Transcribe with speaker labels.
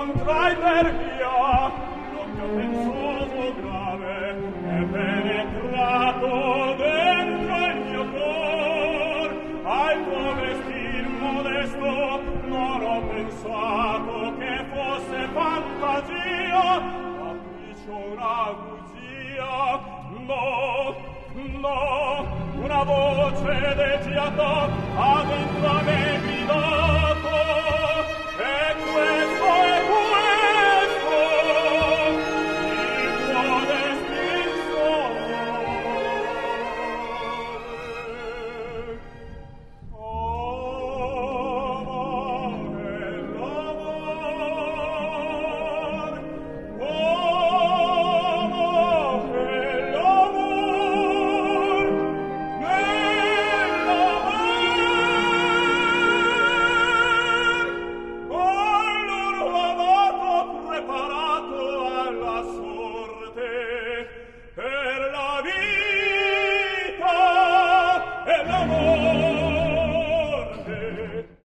Speaker 1: incontrai per via, non più pensoso grave, è penetrato dentro il mio cor. Al tuo vestir modesto non ho pensato che fosse fantasia, capriccio una bugia. No, no, una voce degiata a dentro a me gridò.